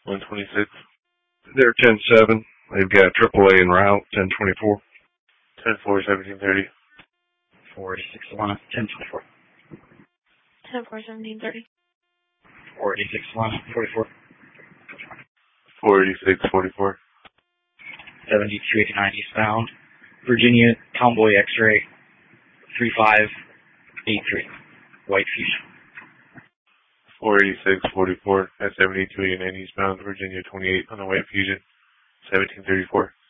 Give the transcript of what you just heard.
126. They're 10-7. They've got AAA en route, 10-24. 10-4, 1730. 486 Atlanta, 10-24. 10-4, 1730. 486 Atlanta, 44. 486, 44. 7289 eastbound. Virginia, Convoy X-ray, 3583. White Fusion. 486, 44. At 7289 eastbound, Virginia 28 on the White Fusion, 1734.